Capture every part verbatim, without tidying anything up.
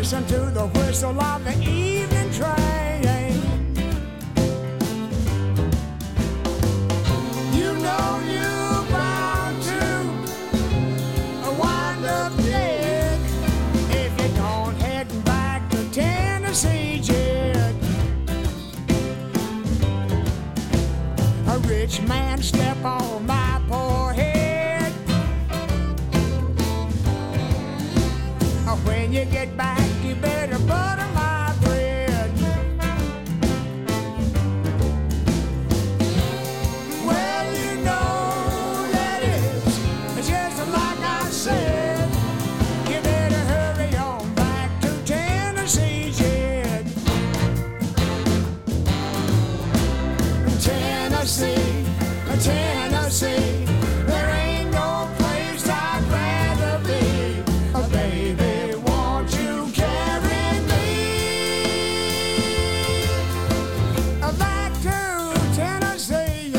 listen to the whistle of the evening train. You know you're bound to wind up dead if you don't head back to Tennessee, Jed. A rich man step on my poor head. When you get back, you better butter my bread. Well, you know that it's just like I said. You better hurry on back to Tennessee, Jed. Tennessee, Tennessee, there ain't no place I'd rather be. Oh, baby, won't you carry me back to Tennessee?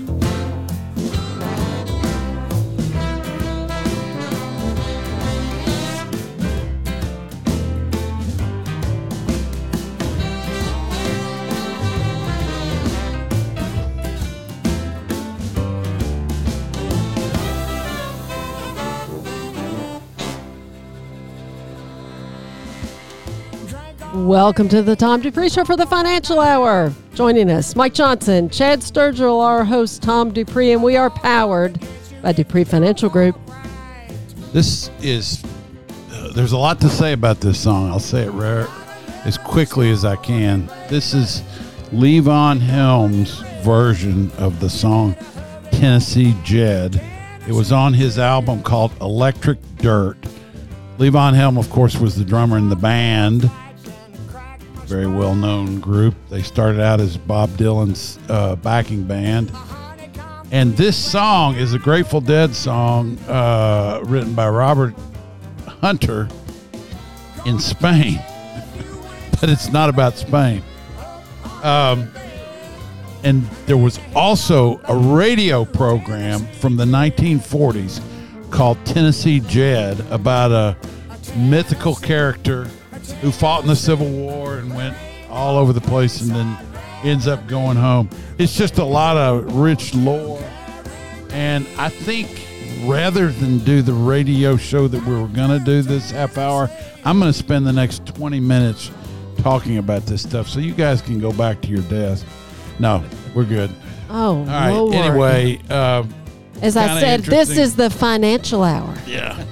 Welcome to the Tom Dupree Show for the Financial Hour. Joining us, Mike Johnson, Chad Sturgill, our host, Tom Dupree, and we are powered by Dupree Financial Group. This is, uh, there's a lot to say about this song. I'll say it rare, as quickly as I can. This is Levon Helm's version of the song Tennessee Jed. It was on his album called Electric Dirt. Levon Helm, of course, was the drummer in the band. Very well-known group. They started out as Bob Dylan's uh, backing band. And this song is a Grateful Dead song uh, written by Robert Hunter in Spain. But it's not about Spain. Um, and there was also a radio program from the nineteen forties called Tennessee Jed about a mythical character who fought in the Civil War and went all over the place and then ends up going home. It's just a lot of rich lore. And I think rather than do the radio show that we were going to do this half hour, I'm going to spend the next twenty minutes talking about this stuff so you guys can go back to your desk. No, we're good. Oh, all right. Lord. Anyway, uh, as I said, this is the Financial Hour. Yeah.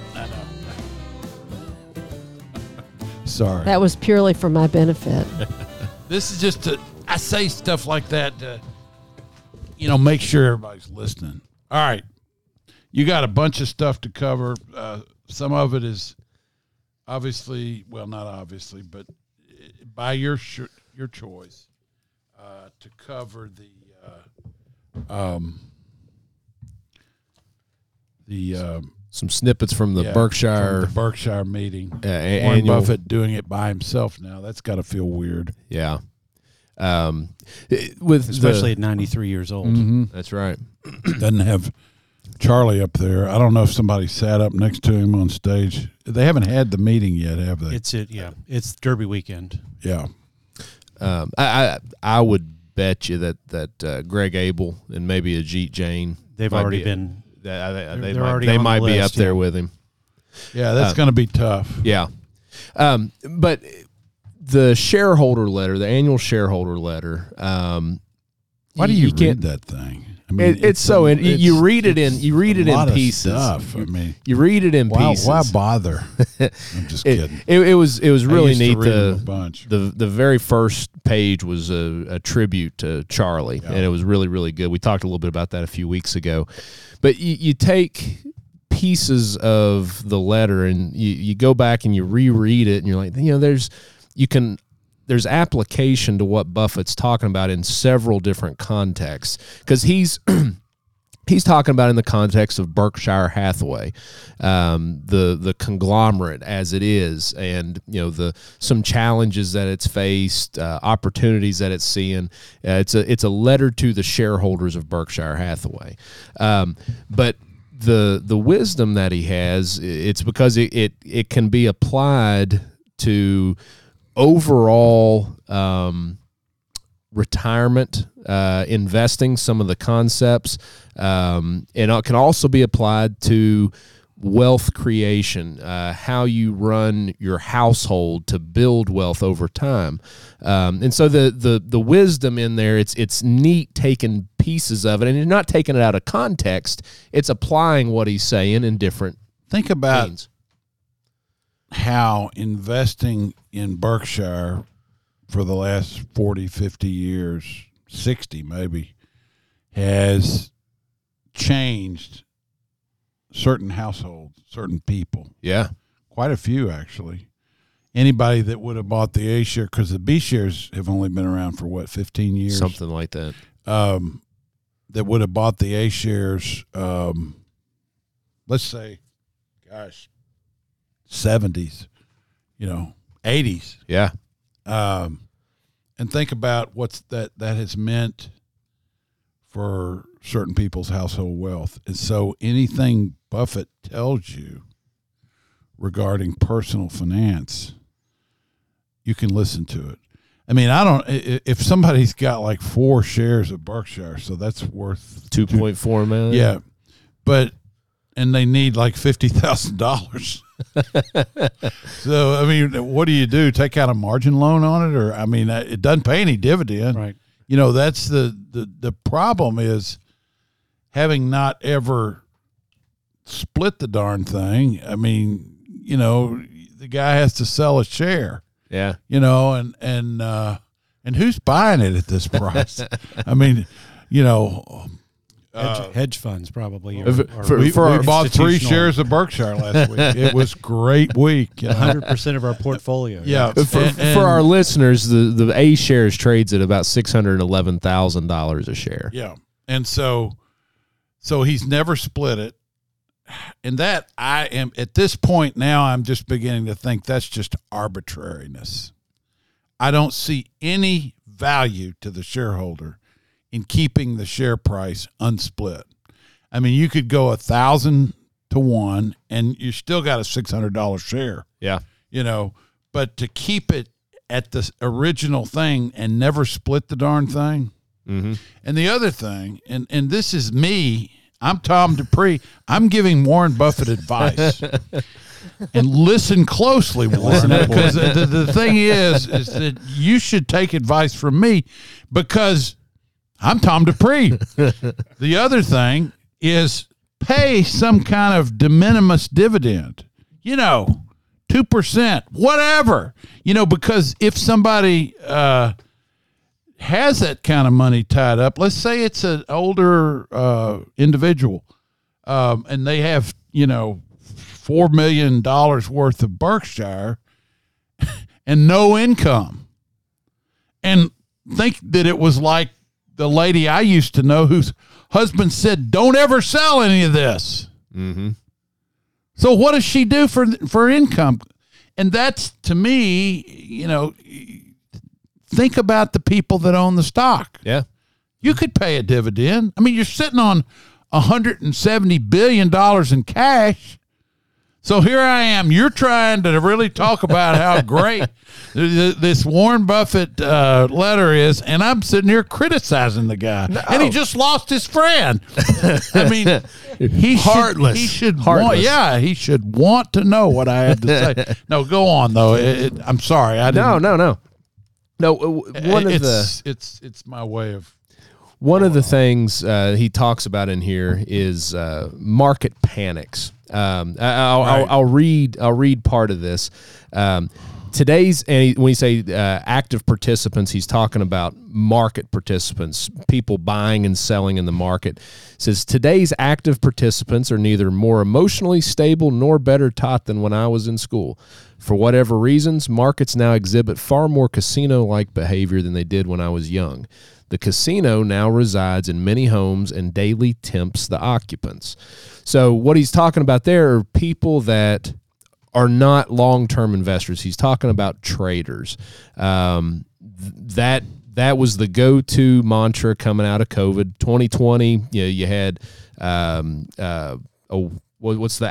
Sorry. That was purely for my benefit. This is just to, I say stuff like that to, you know, make sure everybody's listening. All right. You got a bunch of stuff to cover. Uh, some of it is obviously, well, not obviously, but by your sh- your choice uh, to cover the, uh, um, the, um, some snippets from the yeah, Berkshire from the Berkshire meeting. Uh, a- Warren annual, Buffett doing it by himself now. That's got to feel weird. Yeah. Um, it- with Especially the, at ninety-three years old. Mm-hmm. That's right. Doesn't have Charlie up there. I don't know if somebody sat up next to him on stage. They haven't had the meeting yet, have they? It's it, yeah. It's Derby weekend. Yeah. Um, I, I I would bet you that that uh, Greg Abel and maybe Ajit Jain. They've might already be, been. That, They're, they they're might, already they on might the be list, up there yeah. with him. Yeah, that's Uh, going to be tough. Yeah. Um, but the shareholder letter, the annual shareholder letter. Um, Why do you, you read that thing? I It, it's, it's so a, in, it's, you read it in you read it a lot in of pieces. Stuff. I mean, you read it in why, pieces. Why bother? I'm just it, kidding. It, it was it was really I used neat. To read The, them a bunch. the the very first page was a, a tribute to Charlie, Yeah. and it was really really good. We talked a little bit about that a few weeks ago, but you, you take pieces of the letter and you, you go back and you reread it, and you're like, you know, there's you can. There's application to what Buffett's talking about in several different contexts, because he's he's talking about in the context of Berkshire Hathaway, um, the the conglomerate as it is, and you know the some challenges that it's faced, uh, opportunities that it's seeing. Uh, it's a it's a letter to the shareholders of Berkshire Hathaway, um, but. The the wisdom that he has, it's because it, it, it can be applied to overall um, retirement uh, investing, some of the concepts, um, and it can also be applied to wealth creation, uh, how you run your household to build wealth over time. Um, and so the, the the wisdom in there, it's it's neat taking pieces of it, and you're not taking it out of context. It's applying what he's saying in different Think about means. how investing in Berkshire for the last forty, fifty years, sixty maybe, has changed certain households, certain people. Yeah. Quite a few, actually. Anybody that would have bought the A share, because the B shares have only been around for, what, fifteen years? Something like that. Um, that would have bought the A shares, um, let's say, gosh, seventies, you know, eighties. Yeah. Um, and think about what's that that has meant for certain people's household wealth. And so anything Buffett tells you regarding personal finance, you can listen to it. I mean, I don't, if somebody's got like four shares of Berkshire, so that's worth two point four million. Yeah. But, and they need like fifty thousand dollars. So, I mean, what do you do? Take out a margin loan on it? Or, I mean, it doesn't pay any dividend. Right. You know, that's the, the, the problem is having not ever split the darn thing. I mean, you know, the guy has to sell a share, Yeah. you know, and, and, uh, and who's buying it at this price? I mean, you know, Hedge, uh, hedge funds probably. For- Or, for- or we, for we our bought three institutional- shares of Berkshire last week. It was a great week. You know? one hundred percent of our portfolio. Yeah. For, And- and- for our listeners, the, the A shares trades at about six hundred eleven thousand dollars a share. Yeah. And so, so he's never split it. And that I am at this point now, I'm just beginning to think that's just arbitrariness. I don't see any value to the shareholder in keeping the share price unsplit. I mean, you could go a thousand to one and you still got a six hundred dollars share, Yeah. you know, but to keep it at the original thing and never split the darn thing. Mm-hmm. And the other thing, and, and this is me, I'm Tom Dupree. I'm giving Warren Buffett advice. And listen closely, Warren, because the, the thing is, is that you should take advice from me because I'm Tom Dupree. The other thing is pay some kind of de minimis dividend, you know, two percent, whatever, you know, because if somebody uh, has that kind of money tied up, let's say it's an older uh, individual um, and they have, you know, four million dollars worth of Berkshire and no income. And think that it was like the lady I used to know whose husband said, don't ever sell any of this. Mm-hmm. So what does she do for for income? And that's, to me, you know, think about the people that own the stock. Yeah. You could pay a dividend. I mean, you're sitting on one hundred seventy billion dollars in cash. So here I am. You're trying to really talk about how great this Warren Buffett uh, letter is, and I'm sitting here criticizing the guy. No. And he just lost his friend. I mean, he Heartless. should, he should Heartless. want, yeah, he should want to know what I have to say. No, go on though. It, it, I'm sorry. I didn't, No, no, no. No, uh, one of it's, the it's it's my way of. One of the things uh, he talks about in here is uh, market panics. Um, I, I'll, Right. I'll, I'll read. I'll read part of this. Um, today's and he, when you say uh, active participants, he's talking about market participants, people buying and selling in the market. It says today's active participants are neither more emotionally stable nor better taught than when I was in school. For whatever reasons, markets now exhibit far more casino-like behavior than they did when I was young. The casino now resides in many homes and daily tempts the occupants. So what he's talking about there are people that are not long-term investors. He's talking about traders. Um, th- that that was the go-to mantra coming out of COVID. twenty twenty, you know, you had um, uh, oh, what, what's the app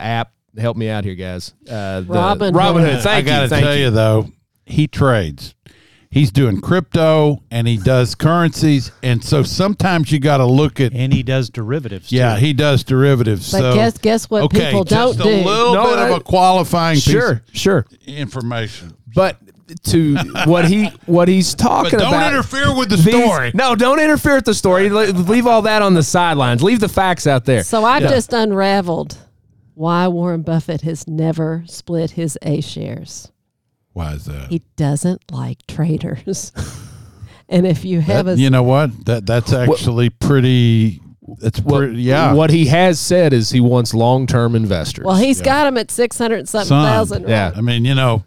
help me out here, guys. Uh, the, Robin Robin Hood. Hood. Thank I gotta you. Thank tell you. though, he trades. He's doing crypto and he does currencies, and so sometimes you got to look at. And he does derivatives. Yeah, too. he does derivatives. But so guess guess what okay, people don't just a do. little No, bit I- of a qualifying Sure, piece sure. of information. But to what he what he's But talking don't about. interfere with the these- story. No, don't interfere with the story. Le- Leave all that on the sidelines. Leave the facts out there. So I've just unraveled why Warren Buffett has never split his A shares. Why is that? He doesn't like traders. And if you have That- a you know what? That that's actually pretty. That's What- pretty. Yeah. What he has said is he wants long term investors. well, he's got him at six hundred something Son, thousand. Right? yeah. I mean, you know,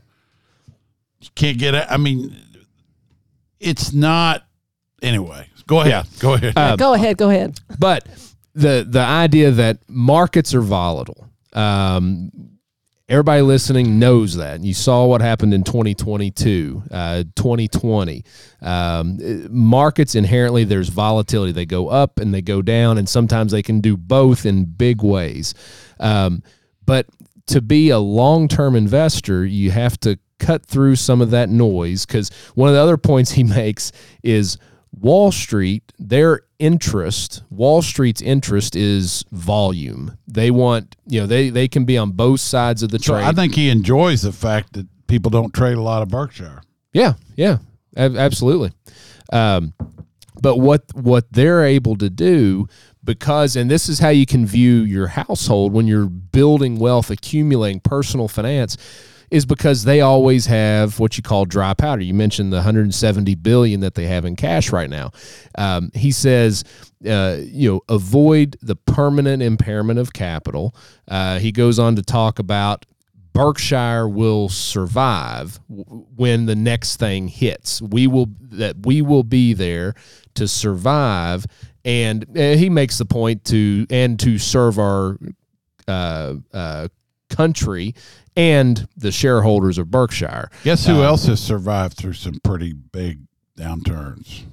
you can't get it. I mean, it's not. Anyway, go ahead. Yeah. Go ahead. Uh, Go ahead, go ahead. But the the idea that markets are volatile. Um, everybody listening knows that. You saw what happened in twenty twenty-two, uh, twenty twenty. Um, markets inherently, there's volatility. They go up and they go down, and sometimes they can do both in big ways. Um, but to be a long-term investor, you have to cut through some of that noise, because one of the other points he makes is Wall Street, their interest, Wall Street's interest is volume. They want, you know, they, they can be on both sides of the So trade. I think he enjoys the fact that people don't trade a lot of Berkshire. Yeah, yeah, ab- absolutely. Um, but what what they're able to do, because, and this is how you can view your household when you're building wealth, accumulating personal finance, is because they always have what you call dry powder. You mentioned the one hundred seventy billion dollars that they have in cash right now. Um, he says, uh, you know, avoid the permanent impairment of capital. Uh, he goes on to talk about Berkshire will survive w- when the next thing hits. We will that we will be there to survive, and uh, he makes the point to and to serve our uh, uh, country and the shareholders of Berkshire. Guess who Uh, else has survived through some pretty big downturns?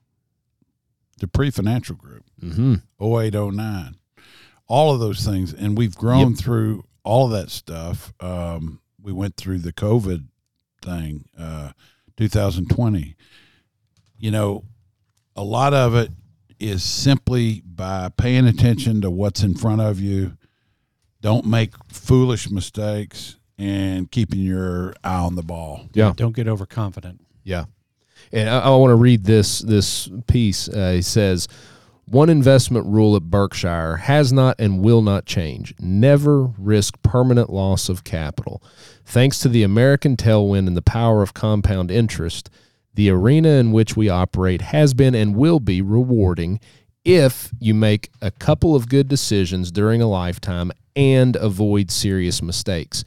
The pre-financial group, Mm-hmm. oh eight, oh nine, all of those things, and we've grown Yep. through all of that stuff. Um, we went through the COVID thing, uh, two thousand twenty. You know, a lot of it is simply by paying attention to what's in front of you. Don't make foolish mistakes and keeping your eye on the ball. Yeah. Don't get overconfident. Yeah. And I, I want to read this this piece. Uh, he says, one investment rule at Berkshire has not and will not change. Never risk permanent loss of capital. Thanks to the American tailwind and the power of compound interest, the arena in which we operate has been and will be rewarding if you make a couple of good decisions during a lifetime and avoid serious mistakes.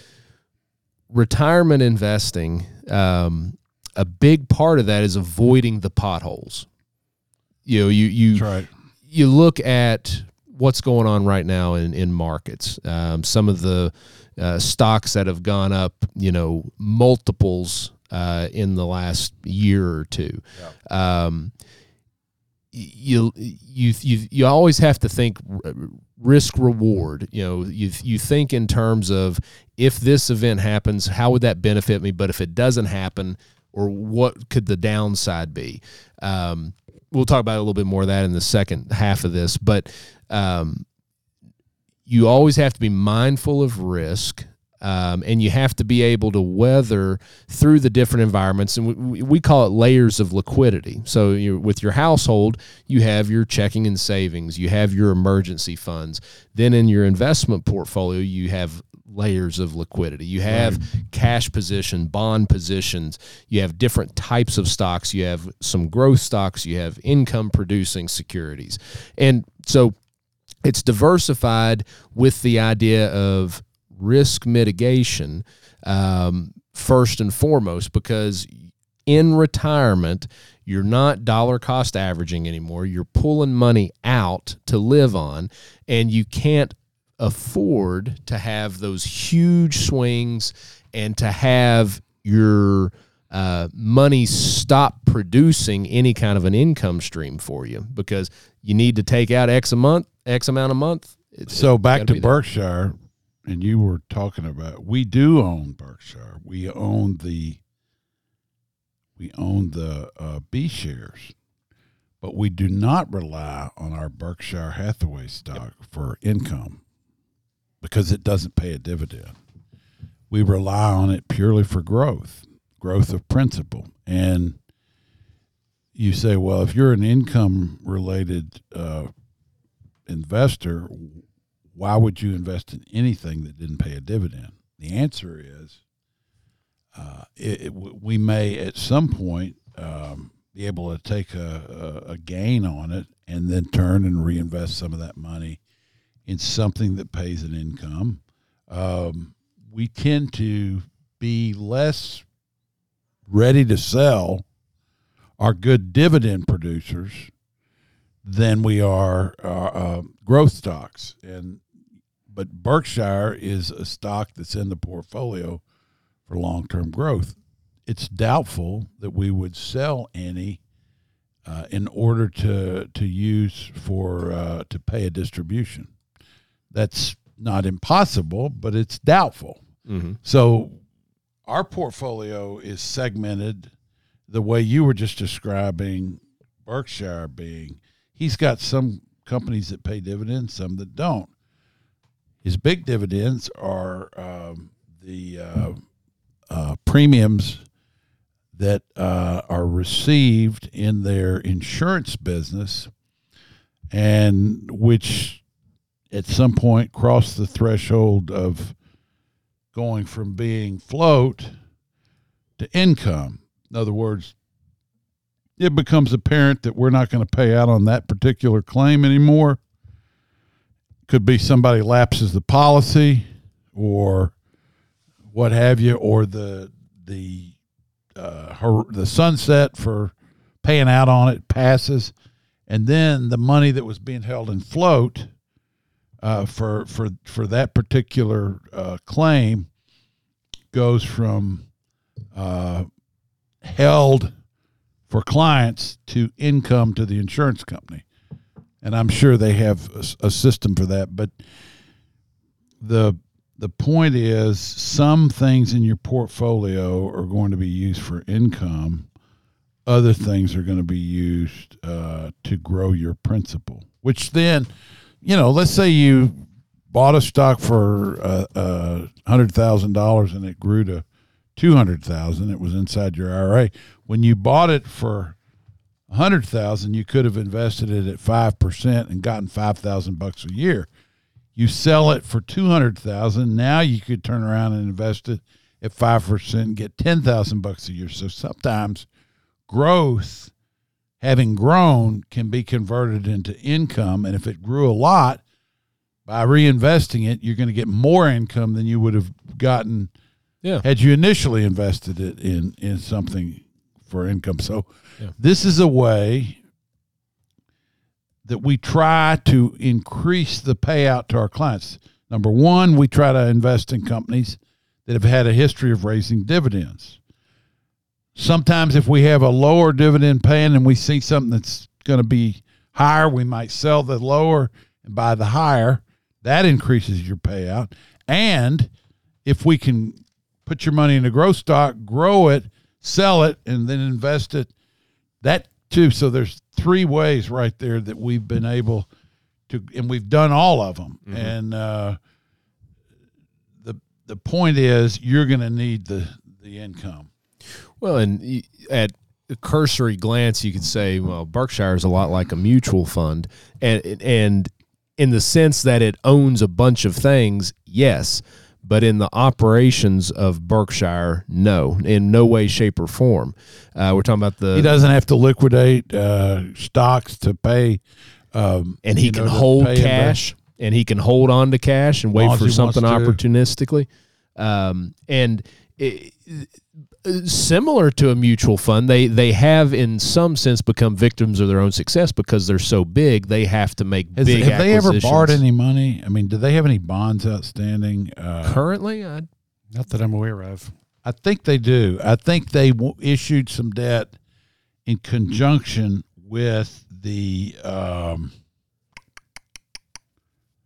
Retirement investing, um, a big part of that is avoiding the potholes. You know, you you That's right. you look at what's going on right now in in markets. Um, some of the uh, stocks that have gone up, you know, multiples uh, in the last year or two. Um, you you you you always have to think risk reward. You know, you you think in terms of, if this event happens, how would that benefit me? But if it doesn't happen, or what could the downside be? Um, we'll talk about a little bit more of that in the second half of this. But um, you always have to be mindful of risk. Um, and you have to be able to weather through the different environments. And we, we call it layers of liquidity. So you, with your household, you have your checking and savings, you have your emergency funds. Then in your investment portfolio, you have layers of liquidity. You have right. cash position, bond positions. You have different types of stocks. You have some growth stocks. You have income producing securities. And so it's diversified with the idea of risk mitigation, um, first and foremost, because in retirement, you're not dollar cost averaging anymore. You're pulling money out to live on, and you can't afford to have those huge swings and to have your uh, money stop producing any kind of an income stream for you, because you need to take out X a month, X amount a month. It's, So it's back gotta to be there. Berkshire. and you were talking about, we do own Berkshire. We own the we own the uh, B shares, but we do not rely on our Berkshire Hathaway stock for income because it doesn't pay a dividend. We rely on it purely for growth, growth of principal. And you say, well, if you're an income-related uh, investor, why would you invest in anything that didn't pay a dividend? The answer is uh, it, it, we may at some point um, be able to take a, a, a gain on it and then turn and reinvest some of that money in something that pays an income. Um, we tend to be less ready to sell our good dividend producers than we are uh, uh, growth stocks. And but Berkshire is a stock that's in the portfolio for long-term growth. It's doubtful that we would sell any uh, in order to to use for uh, to pay a distribution. That's not impossible, but it's doubtful. Mm-hmm. So our portfolio is segmented the way you were just describing Berkshire being. He's got some companies that pay dividends, some that don't. His big dividends are um, the uh, uh, premiums that uh, are received in their insurance business, and which at some point cross the threshold of going from being float to income. In other words, it becomes apparent that we're not going to pay out on that particular claim anymore. Could be somebody lapses the policy or what have you, or the the uh, her, the sunset for paying out on it passes, and then the money that was being held in float uh, for for for that particular uh, claim goes from uh, held for clients to income to the insurance company. And I'm sure they have a, a system for that. But the the point is, some things in your portfolio are going to be used for income. Other things are going to be used uh, to grow your principal, which then, you know, let's say you bought a stock for uh, uh, one hundred thousand dollars and it grew to two hundred thousand dollars. It was inside your I R A. When you bought it for one hundred thousand dollars, you could have invested it at five percent and gotten five thousand bucks a year. You sell it for two hundred thousand dollars, now you could turn around and invest it at five percent and get ten thousand bucks a year. So sometimes growth, having grown, can be converted into income, and if it grew a lot, by reinvesting it, you're going to get more income than you would have gotten Yeah. had you initially invested it in, in something for income. So Yeah. this is a way that we try to increase the payout to our clients. Number one, we try to invest in companies that have had a history of raising dividends. Sometimes if we have a lower dividend paying and we see something that's going to be higher, we might sell the lower and buy the higher. That increases your payout. And if we can put your money in a growth stock, grow it, sell it, and then invest it, that too. So there's three ways right there that we've been able to, and we've done all of them. Mm-hmm. And uh, the the point is, you're going to need the the income. Well, and at a cursory glance, you could say, well, Berkshire is a lot like a mutual fund, and and in the sense that it owns a bunch of things, yes. But in the operations of Berkshire, no, in no way, shape, or form. Uh, we're talking about the. He doesn't have to liquidate uh, stocks to pay, um, and he can know, hold cash, invest. and he can hold on to cash and wait for something opportunistically. Um, and it, similar to a mutual fund, they they have in some sense become victims of their own success because they're so big. They have to make Has, big. Have they ever acquisitions. borrowed any money? I mean, do they have any bonds outstanding uh, currently? I, Not that I'm aware of. I think they do. I think they w- issued some debt in conjunction with the um,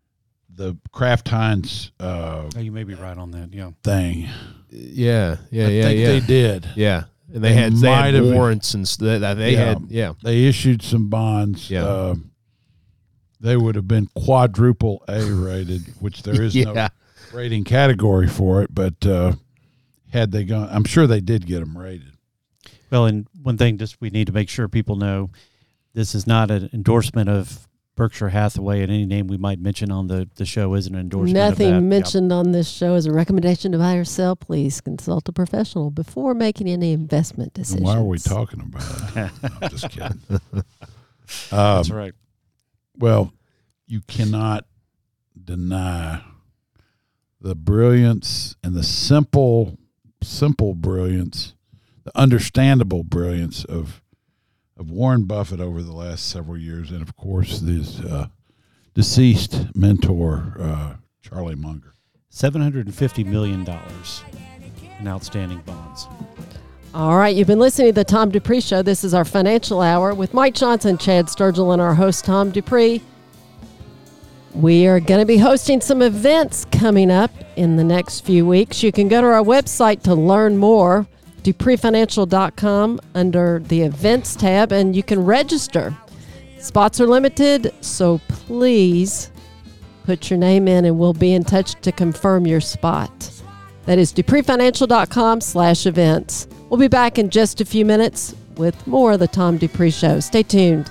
the Kraft Heinz uh, Oh, you may be right on that. Yeah. thing. Yeah, yeah, I yeah, think yeah. they did. Yeah, and they, They had they might had have- warrants and st- they, they Yeah. had yeah. They issued some bonds. Yeah. Uh, they would have been quadruple A rated, which there is Yeah. no rating category for it. But uh, had they gone, I'm sure they did get them rated. Well, and one thing just we need to make sure people know, this is not an endorsement of Berkshire Hathaway, and any name we might mention on the, the show is an endorsement Nothing of that. mentioned on this show is a recommendation to buy or sell. Please consult a professional before making any investment And decisions. why are we talking about it? No, I'm just kidding. Yep. Um, That's right. Well, you cannot deny the brilliance and the simple, simple brilliance, the understandable brilliance of of Warren Buffett over the last several years, and of course his uh, deceased mentor, uh, Charlie Munger. seven hundred fifty million dollars in outstanding bonds. All right, you've been listening to the Tom Dupree Show. This is our financial hour with Mike Johnson, Chad Sturgill, and our host, Tom Dupree. We are going to be hosting some events coming up in the next few weeks. You can go to our website to learn more, dupree financial dot com, under the events tab, and you can register. Spots are limited, so please put your name in and we'll be in touch to confirm your spot. That is dupree financial dot com slash events. We'll be back in just a few minutes with more of the Tom Dupree Show. Stay tuned.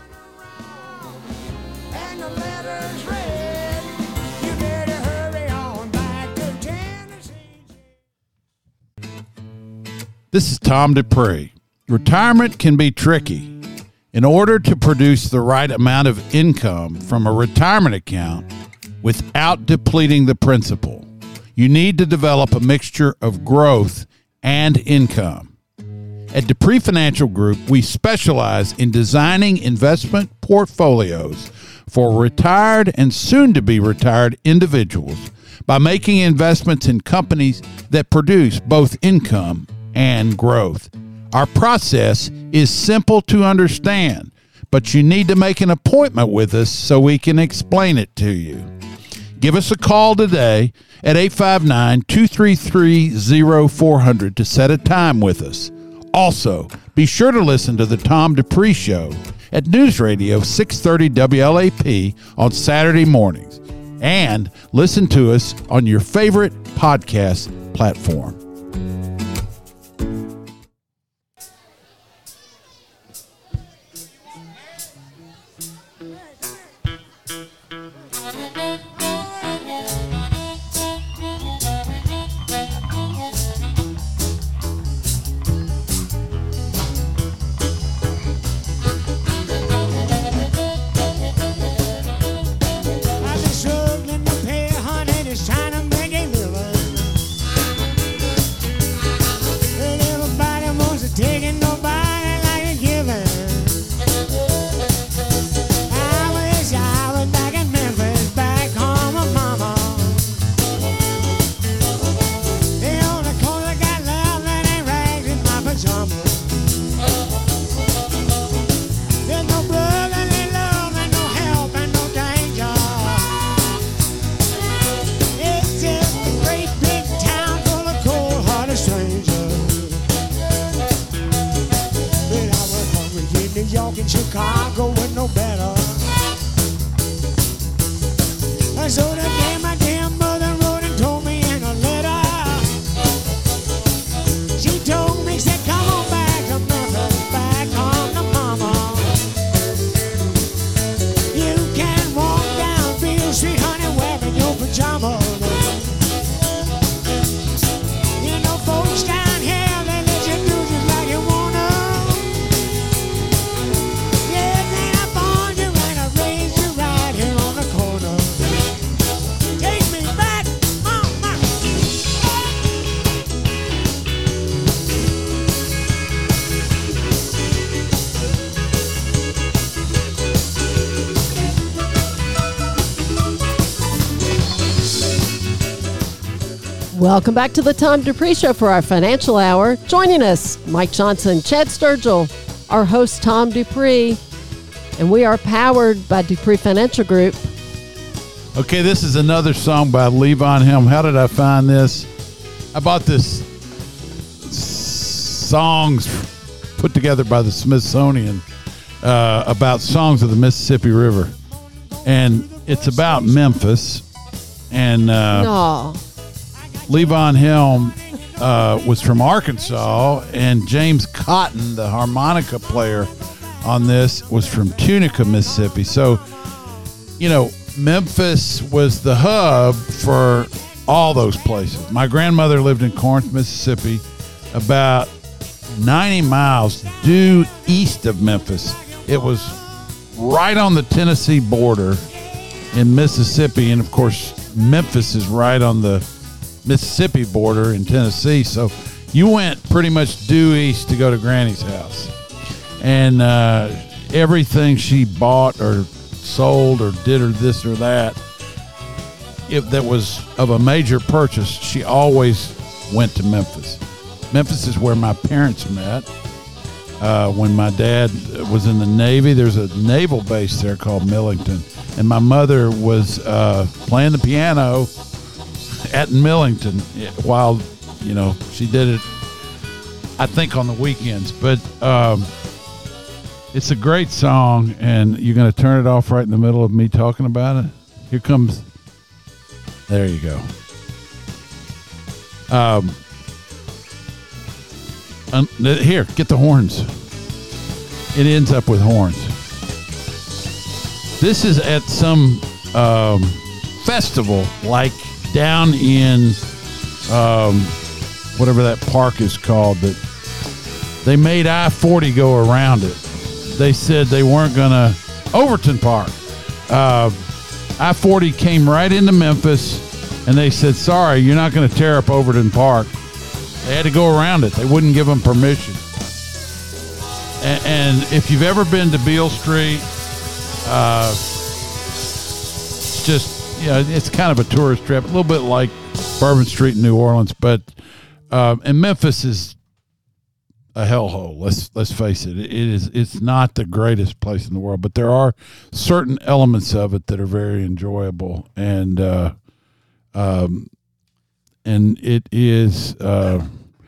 And the letter's read. You better hurry on back to Tennessee. This is Tom Dupree. Retirement can be tricky. In order to produce the right amount of income from a retirement account without depleting the principal, you need to develop a mixture of growth and income. At Dupree Financial Group, we specialize in designing investment portfolios for retired and soon-to-be retired individuals by making investments in companies that produce both income and growth. Our process is simple to understand, but you need to make an appointment with us so we can explain it to you. Give us a call today at eight five nine, two three three, zero four zero zero to set a time with us. Also, be sure to listen to the Tom Dupree Show at News Radio six thirty W L A P on Saturday mornings. And listen to us on your favorite podcast platform. I've been struggling to pay, honey, just trying to make a living. And everybody wants to take it, nobody like a giving. I wish I was back in Memphis, back home with mama. The only clothes I got left that ain't rags in my pajamas. There's no brotherly love and no help and no danger. It's just a great big town full of cold-hearted strangers. But I was hungry in New York and Chicago with no better. And so the day my dear mother wrote and told me in a letter. She told me, said, come on back to Memphis, back home to mama. You can walk down Beale Street, honey, wearing your pajamas. You know, folks down here, they let you do just like you wanna. Yeah, then I born you and I raised you right here on the corner. Take me back, mama. Welcome back to the Tom Dupree Show for our financial hour. Joining us, Mike Johnson, Chad Sturgill, our host, Tom Dupree, and we are powered by Dupree Financial Group. Okay, this is another song by Levon Helm. How did I find this? I bought this songs put together by the Smithsonian uh, about songs of the Mississippi River. And it's about Memphis. And uh, No. Levon Helm uh, was from Arkansas, and James Cotton, the harmonica player on this, was from Tunica, Mississippi. So, you know, Memphis was the hub for all those places. My grandmother lived in Corinth, Mississippi, about ninety miles due east of Memphis. It was right on the Tennessee border in Mississippi, and of course, Memphis is right on the Mississippi border in Tennessee. So you went pretty much due east to go to Granny's house. And uh, everything she bought or sold or did or this or that, if that was of a major purchase, she always went to Memphis. Memphis is where my parents met. Uh, when my dad was in the Navy, there's a naval base there called Millington. And my mother was uh, playing the piano at Millington while, you know, she did it, I think, on the weekends. But um, it's a great song, and you're going to turn it off right in the middle of me talking about it? Here comes, there you go. Um, um, here, get the horns. It ends up with horns. This is at some um, festival, like down in um, whatever that park is called, that they made I forty go around it. They said they weren't going to, Overton Park. Uh, I forty came right into Memphis, and they said, sorry, you're not going to tear up Overton Park. They had to go around it. They wouldn't give them permission. And, and if you've ever been to Beale Street, uh, just, you know, it's kind of a tourist trip, a little bit like Bourbon Street in New Orleans, but uh, and Memphis is a hellhole. Let's let's face it. It is. It's not the greatest place in the world, but there are certain elements of it that are very enjoyable, and uh, um, and it is. Uh,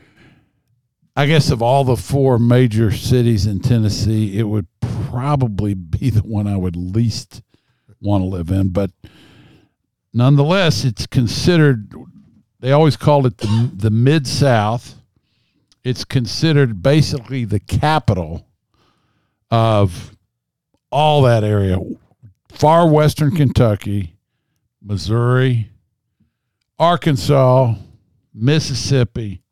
I guess of all the four major cities in Tennessee, it would probably be the one I would least want to live in. But nonetheless, it's considered, they always called it the, the Mid-South. It's considered basically the capital of all that area. Far western Kentucky, Missouri, Arkansas, Mississippi,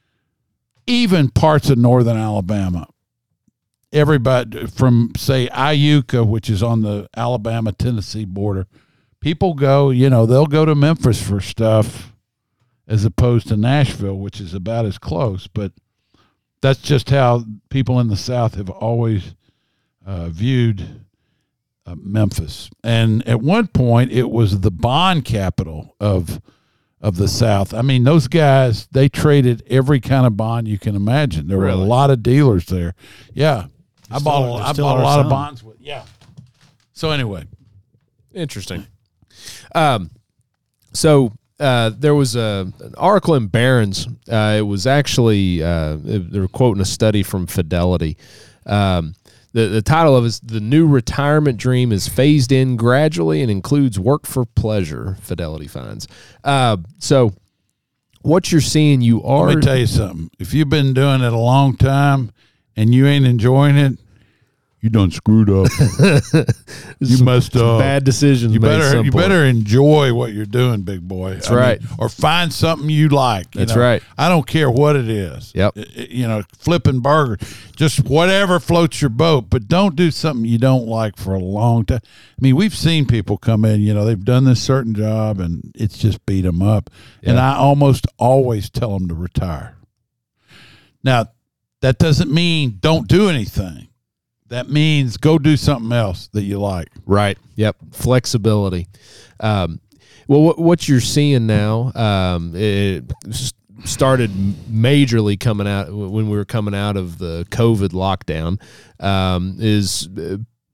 even parts of northern Alabama. Everybody from, say, Iuka, which is on the Alabama-Tennessee border, people go, you know, they'll go to Memphis for stuff as opposed to Nashville, which is about as close. But that's just how people in the South have always uh, viewed uh, Memphis. And at one point, it was the bond capital of of the South. I mean, those guys, they traded every kind of bond you can imagine. There Really? were a lot of dealers there. Yeah. I Still- bought, a, there I still bought a are lot of some. bonds with, yeah. So anyway, Interesting. Um, so uh, there was a, an article in Barron's. Uh, it was actually, uh, they were quoting a study from Fidelity. Um, the, the title of it is The New Retirement Dream is Phased In Gradually and Includes Work for Pleasure, Fidelity finds. Uh, so what you're seeing, you are... let me tell you something. If you've been doing it a long time and you ain't enjoying it, you done screwed up. You some- messed some up. bad decisions You made at better some you point. better enjoy what you're doing, big boy. That's right. Or find something you like. you That's know. right. I don't care what it is. Yep. I- I- You know, flipping burger, just whatever floats your boat. But don't do something you don't like for a long time. I mean, we've seen people come in. You know, they've done this certain job, and it's just beat them up. And Yeah. I almost always tell them to retire. Now, that doesn't mean don't do anything. That means go do something else that you like. Right. Yep. Flexibility. Um, well, what, what you're seeing now, um, it s- started majorly coming out when we were coming out of the COVID lockdown, um, is uh,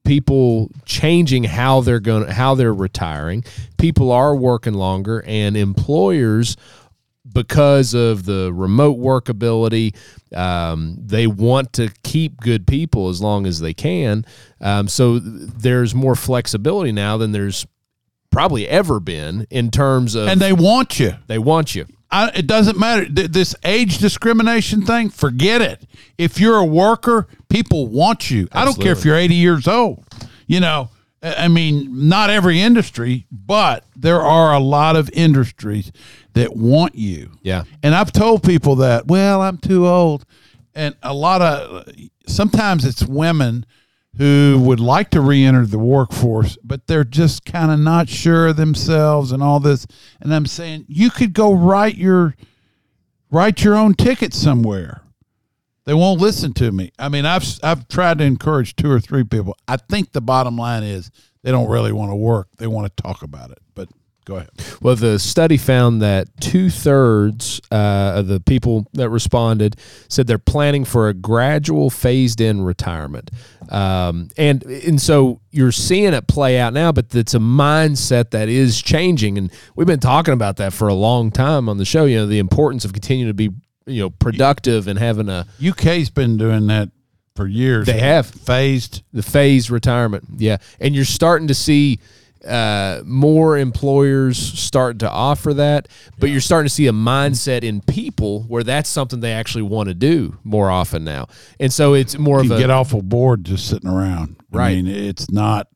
people changing how they're going, how they're retiring. People are working longer, and employers, because of the remote workability, um, they want to keep good people as long as they can. Um, so there's more flexibility now than there's probably ever been in terms of, And they want you. they want you. I, it doesn't matter. Th- This age discrimination thing, forget it. If you're a worker, people want you. I don't care if Absolutely. you're eighty years old. You know, I I mean, not every industry, but there are a lot of industries that want you. Yeah. And I've told people that, well, I'm too old. And a lot of, sometimes it's women who would like to re-enter the workforce, but they're just kind of not sure of themselves and all this. And I'm saying, you could go write your, write your own ticket somewhere. They won't listen to me. I mean, I've, I've tried to encourage two or three people. I think the bottom line is they don't really want to work. They want to talk about it, but go ahead. Well, the study found that two thirds uh, of the people that responded said they're planning for a gradual phased in retirement. Um, and, and so you're seeing it play out now, but it's a mindset that is changing. And we've been talking about that for a long time on the show, you know, the importance of continuing to be, you know, productive and having a, U K's been doing that for years. They have. Phased. the phased retirement. Yeah. And you're starting to see uh, more employers starting to offer that, but you're starting to see a mindset in people where that's something they actually want to do more often now. And so it's more You of a, get awful bored just sitting around. I Right. mean, it's not,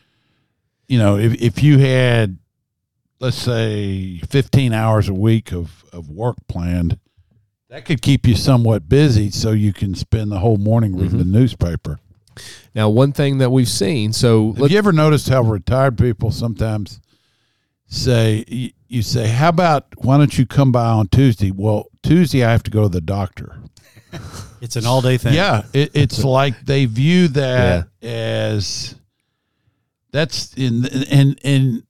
you know, if, if you had, let's say, fifteen hours a week of, of work planned, that could keep you somewhat busy so you can spend the whole morning reading the newspaper. now one thing that we've seen. So Have you ever noticed how retired people sometimes say, you, you say, how about, why don't you come by on Tuesday? Well, Tuesday I have to go to the doctor. It's an all day thing. Yeah, it, it's like they view that as that's in and and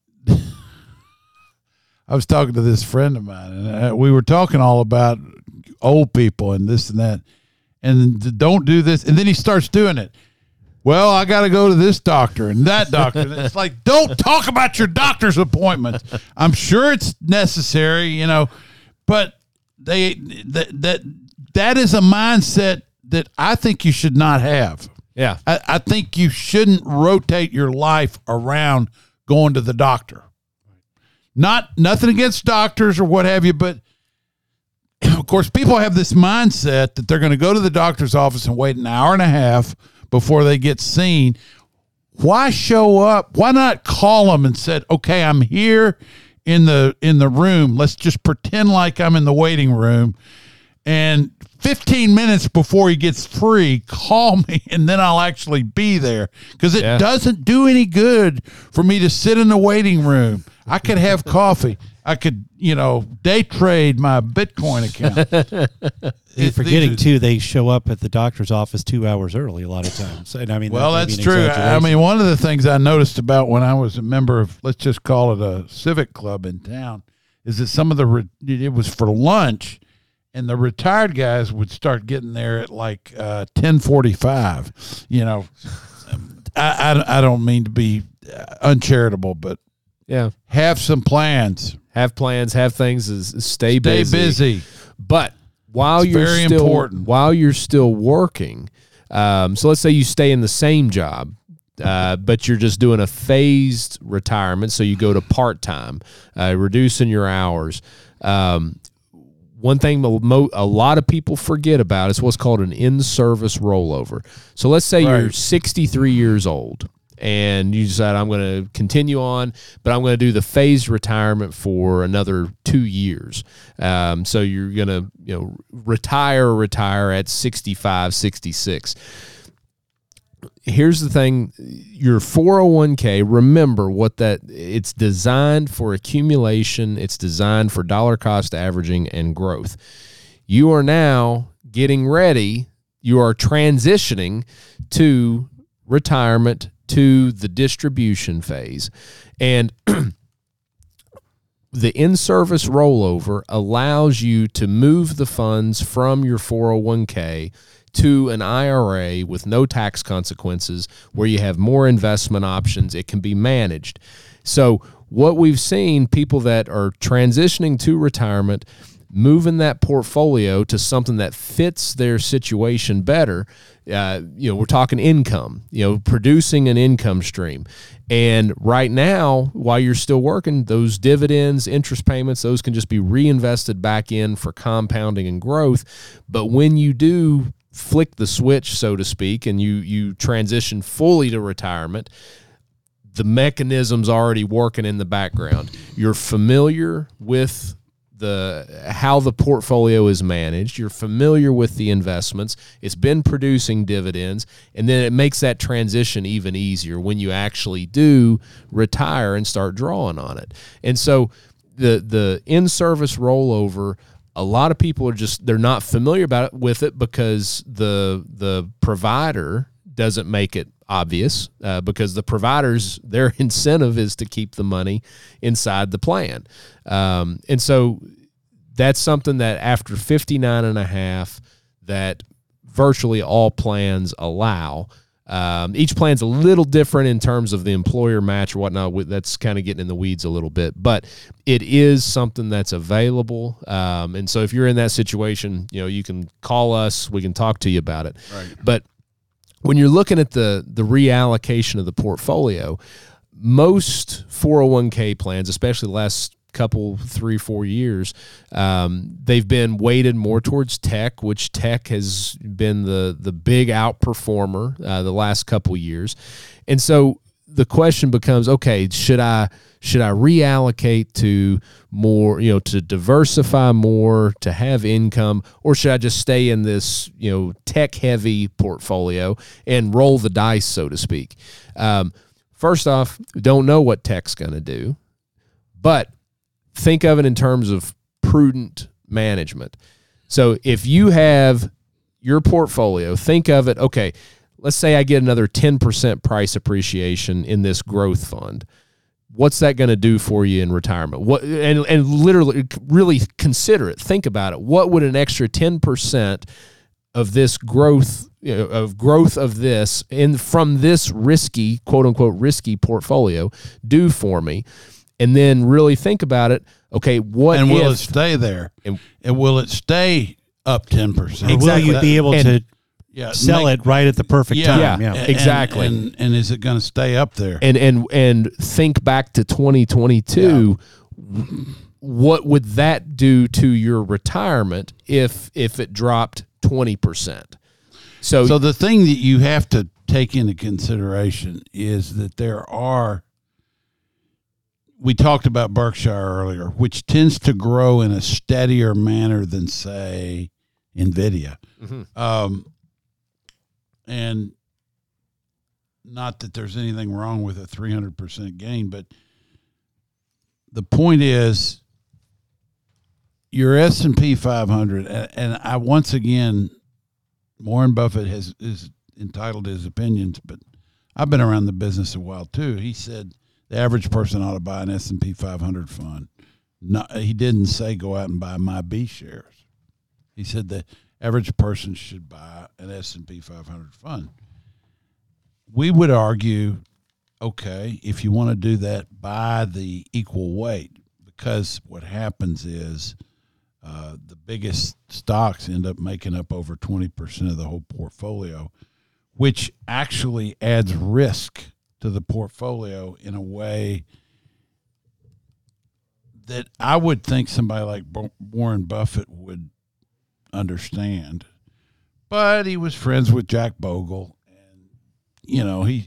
I was talking to this friend of mine, and uh, we were talking all about old people and this and that, and don't do this, and then he starts doing it. Well, I got to go to this doctor and that doctor. And it's like, don't talk about your doctor's appointments. I'm sure it's necessary, you know, but they that that that is a mindset that I think you should not have. yeah, I, I think you shouldn't rotate your life around going to the doctor. Not nothing against doctors or what have you, but of course, people have this mindset that they're going to go to the doctor's office and wait an hour and a half before they get seen. Why show up? Why not call them and said, "Okay, I'm here in the in the room. Let's just pretend like I'm in the waiting room." And fifteen minutes before he gets free, call me, and then I'll actually be there. Because it Yeah. doesn't do any good for me to sit in the waiting room. I could have coffee. I could, you know, day trade my Bitcoin account. You're It- forgetting these are- too. They show up at the doctor's office two hours early a lot of times. And I mean, Well, that may that's be an true. I exaggeration. mean, one of the things I noticed about when I was a member of, let's just call it a civic club in town, is that some of the, re- it was for lunch, and the retired guys would start getting there at like uh, ten forty-five. You know, I, I, I don't mean to be uh, uncharitable, but yeah. have some plans. Have plans, have things, is, is stay Stay busy. busy. But while It's you're very still important. while you're still working, um, so let's say you stay in the same job, uh, but you're just doing a phased retirement, so you go to part time, uh, reducing your hours. Um, one thing mo- mo- a lot of people forget about is what's called an in-service rollover. So let's say you're Right. sixty-three years old, and you decide I'm going to continue on, but I'm going to do the phased retirement for another two years. Um, so you're going to, you know, retire, retire at sixty-five, sixty-six. Here's the thing, your four oh one k, remember what that, it's designed for accumulation. It's designed for dollar cost averaging and growth. You are now getting ready. You are transitioning to retirement, to the distribution phase. And the in-service rollover allows you to move the funds from your four oh one k to an I R A with no tax consequences, where you have more investment options. It can be managed. So what we've seen, people that are transitioning to retirement, moving that portfolio to something that fits their situation better. Uh, you know, we're talking income, you know, producing an income stream. And right now, while you're still working, those dividends, interest payments, those can just be reinvested back in for compounding and growth. But when you do flick the switch, so to speak, and you you transition fully to retirement, the mechanism's already working in the background. You're familiar with the how the portfolio is managed. You're familiar with the investments. It's been producing dividends, and then it makes that transition even easier when you actually do retire and start drawing on it. And so the the in-service rollover, a lot of people are just they're not familiar about it with it because the the provider doesn't make it obvious, uh, because the providers, their incentive is to keep the money inside the plan. Um, and so that's something that after fifty-nine and a half, that virtually all plans allow. Um, each plan's a little different in terms of the employer match or whatnot. That's kind of getting in the weeds a little bit, but it is something that's available. Um, and so if you're in that situation, you know, you can call us, we can talk to you about it. Right. But when you're looking at the the reallocation of the portfolio, most four oh one k plans, especially the last couple, three, four years, um, they've been weighted more towards tech, which tech has been the the big outperformer uh, the last couple years. And so the question becomes, okay, should I should I reallocate to more, you know, to diversify more, to have income, or should I just stay in this, you know, tech heavy portfolio and roll the dice, so to speak? Um, first off, don't know what tech's going to do, but think of it in terms of prudent management. So if you have your portfolio, think of it, okay, let's say I get another ten percent price appreciation in this growth fund. What's that going to do for you in retirement? What and and literally really consider it. Think about it. What would an extra ten percent of this growth, you know, of growth of this in from this risky, quote unquote risky portfolio do for me? And then really think about it. Okay, what and will if, it stay there? And, and will it stay up ten percent? Or will you be able And- to yeah, sell make- it right at the perfect Yeah, time? Yeah. And- exactly. And, and is it going to stay up there? and and and think back to twenty twenty-two. What would that do to your retirement if if it dropped twenty percent? So, So the thing that you have to take into consideration is that there are, we talked about Berkshire earlier, which tends to grow in a steadier manner than, say, NVIDIA. Mhm. Um, and not that there's anything wrong with a three hundred percent gain, but the point is your S and P five hundred, and, and I once again, Warren Buffett has is entitled to his opinions, but I've been around the business a while too. He said the average person ought to buy an S and P five hundred fund. No, he didn't say go out and buy my B shares. He said the average person should buy an S and P five hundred fund. We would argue, okay, if you want to do that, buy the equal weight, because what happens is uh, the biggest stocks end up making up over twenty percent of the whole portfolio, which actually adds risk to the portfolio in a way that I would think somebody like Warren Buffett would understand. But he was friends with Jack Bogle, and you know, he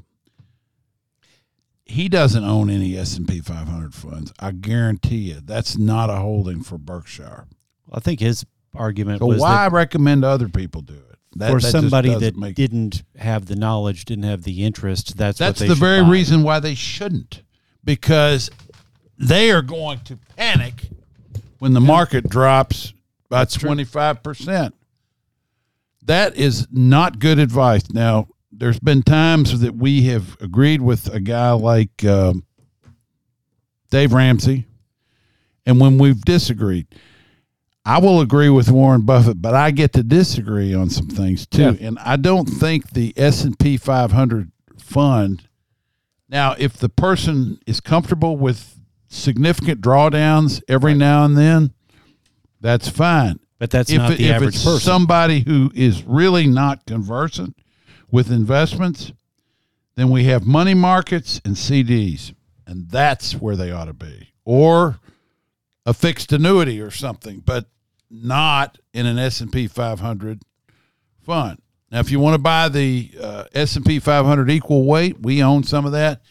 he doesn't own any S and P five hundred funds. I guarantee you that's not a holding for Berkshire. I think his argument So was why that recommend other people do it? That, for that just somebody doesn't that make- didn't have the knowledge, didn't have the interest, that's, what That's they the should very buy. reason why they shouldn't, because they are going to panic when the market drops by twenty-five percent. That is not good advice. Now, there's been times that we have agreed with a guy like um, Dave Ramsey, and when we've disagreed, I will agree with Warren Buffett, but I get to disagree on some things too. Yeah. And I don't think the S and P five hundred fund. Now, if the person is comfortable with significant drawdowns every now and then, that's fine. But that's if not it- the if average it's person. somebody who is really not conversant with investments, then we have money markets and C Ds, and that's where they ought to be, or a fixed annuity or something, but not in an S and P five hundred fund. Now, if you want to buy the uh, S and P five hundred equal weight, we own some of that.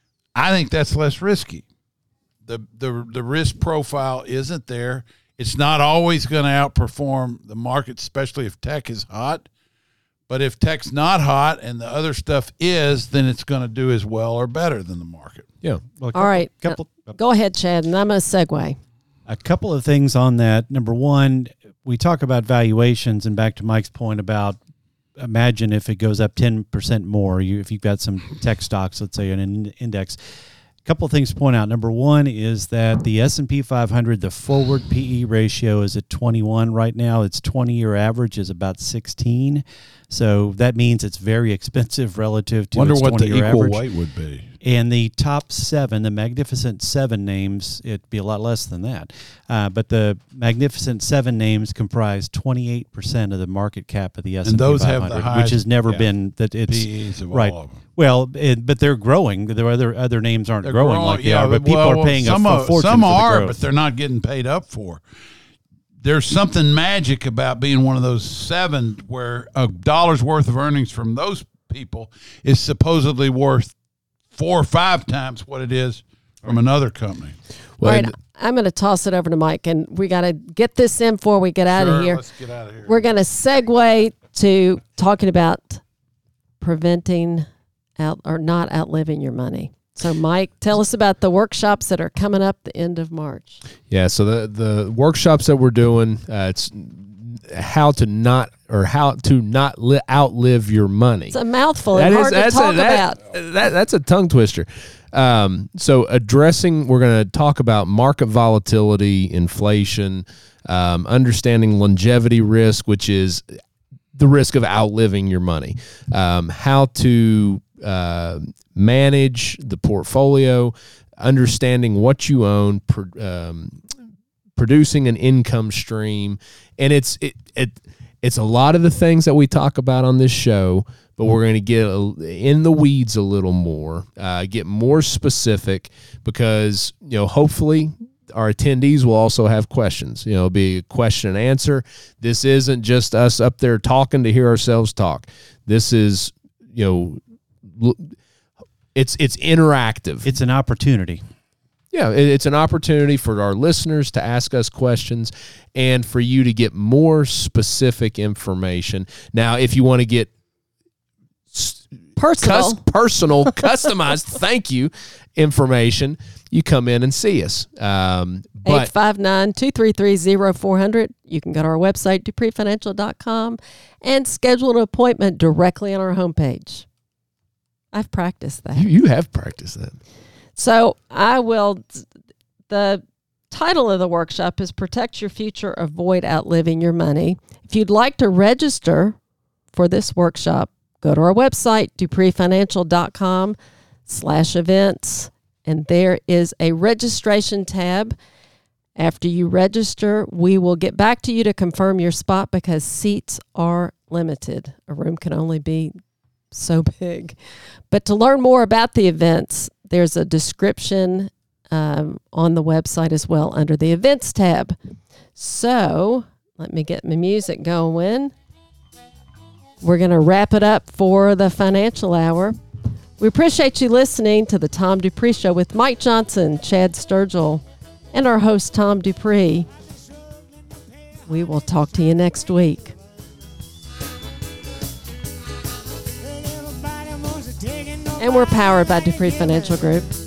I think that's less risky. The the the risk profile isn't there. It's not always going to outperform the market, especially if tech is hot. But if tech's not hot and the other stuff is, then it's going to do as well or better than the market. Yeah. Well, a All couple- right. couple, Uh, go ahead, Chad, and I'm going to segue. A couple of things on that. Number one, we talk about valuations, and back to Mike's point about imagine if it goes up ten percent more, you, if you've got some tech stocks, let's say an in- index. A couple of things to point out. Number one is that the S and P five hundred, the forward P E ratio is at twenty-one right now. Its twenty-year average is about sixteen. So that means it's very expensive relative to Wonder its what the twenty-year equal average. weight would be. And the top seven, the Magnificent Seven names, it'd be a lot less than that. Uh, but the Magnificent Seven names comprise twenty-eight percent of the market cap of the S and P those have five the hundred, highest, which has never yeah, been that it's P Es of right. all of them. Well, it, but they're growing. There are other other names aren't They're growing, like they yeah, are, but people well, are paying some a, a are, fortune Some for the are, growth. but they're not getting paid up for. There's something magic about being one of those seven where a dollar's worth of earnings from those people is supposedly worth four or five times what it is from another company. Well, All right, and- I'm going to toss it over to Mike, and we got to get this in before we get out Sure, of here. Let's get out of here. We're going to segue to talking about preventing out or not outliving your money. So, Mike, tell us about the workshops that are coming up the end of March. Yeah, so the the workshops that we're doing, uh, it's how to not or how to not li- outlive your money. It's a mouthful That and is- hard to that's talk a, that- about. That, that's a tongue twister. Um, so addressing, we're going to talk about market volatility, inflation, um, understanding longevity risk, which is the risk of outliving your money, um, how to uh, manage the portfolio, understanding what you own, pr- um, producing an income stream, and it's it, it it's a lot of the things that we talk about on this show, but we're going to get a, in the weeds a little more, uh, get more specific, because you know hopefully our attendees will also have questions. You know, it'll be a question and answer. This isn't just us up there talking to hear ourselves talk. This is you know, it's it's interactive. It's an opportunity. Yeah, it- it's an opportunity for our listeners to ask us questions and for you to get more specific information. Now, if you want to get s- Personal. cus- personal, customized, thank you, information, you come in and see us. Um, eight but five nine, two three three, zero four zero zero. You can go to our website, dupree financial dot com, and schedule an appointment directly on our homepage. I've practiced that. you, you have practiced that. So I will, the title of the workshop is Protect Your Future, Avoid Outliving Your Money. If you'd like to register for this workshop, go to our website, dupree financial dot com slash events, and there is a registration tab. After you register, we will get back to you to confirm your spot because seats are limited. A room can only be so big. But to learn more about the events, there's a description um, on the website as well under the events tab. So let me get my music going. We're going to wrap it up for the financial hour. We appreciate you listening to the Tom Dupree Show with Mike Johnson, Chad Sturgill, and our host, Tom Dupree. We will talk to you next week. And we're powered by Dupree Financial Group.